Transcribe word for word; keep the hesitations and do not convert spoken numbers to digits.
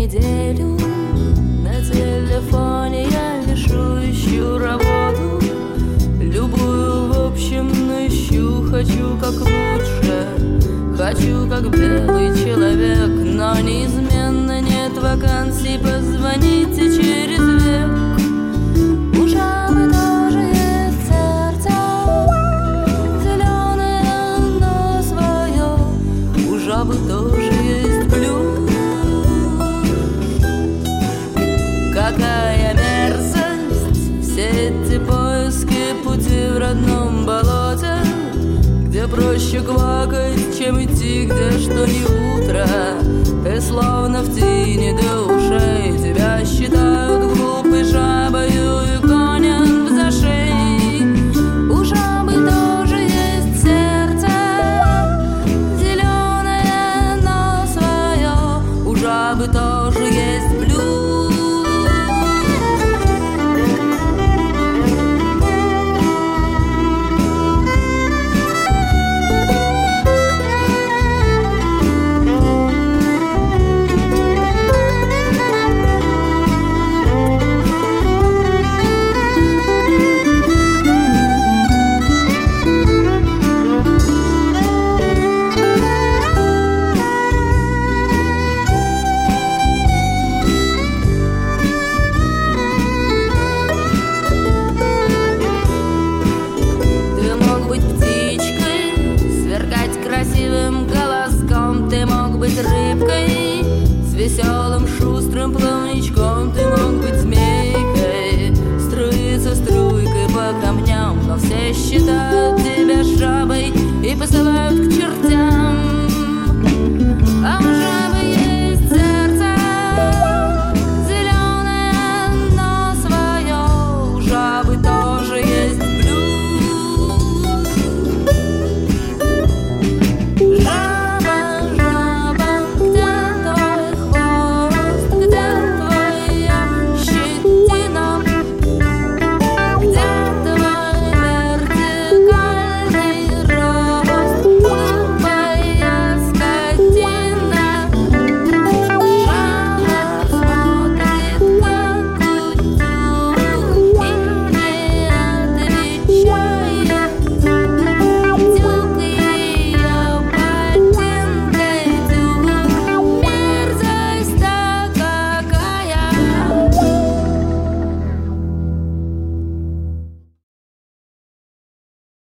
неделю. На телефоне я пишу, ищу работу, любую в общем, но ищу. Хочу как лучше, хочу как белый человек, но неизменно нет вакансий. Позвоните через век. У жабы тоже есть сердце, зеленое, но свое. У жабы тоже есть плюс. Какая мерзость, все эти поиски пути в родном болоте, где проще квакать, чем идти, где что не утро. Ты словно в тени до ушей, тебя считают глупой жабою и гонят в зашей. У жабы тоже есть сердце, зеленое, но свое. У жабы тоже есть блюз. Красивым голоском ты мог быть рыбкой с веселым шустрым плавом.